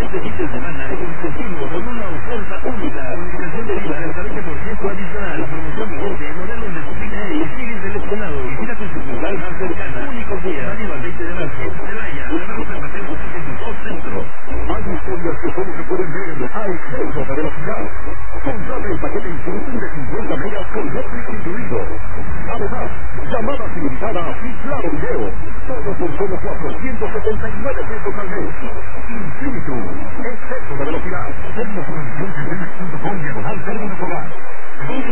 este fin de semana continuo con una oferta única. Bonificación deriva hasta 20% adicional. Promoción vigente en modelos de Supina y sigue seleccionado. Visita tu sucursal más cercana. Únicos días. Válido al 20 de marzo. Celaya, Guadalupe Mateo 802 Centro. Hay historias que solo se pueden ver al centro de velocidad. Contrata el paquete Infinity de 50 megas con Netflix incluido. Además, llamadas ilimitadas y claro video. Todo por solo 479 pesos al mes. Infinity, exceso de velocidad. Términos y condiciones en Netflix.com/término solar.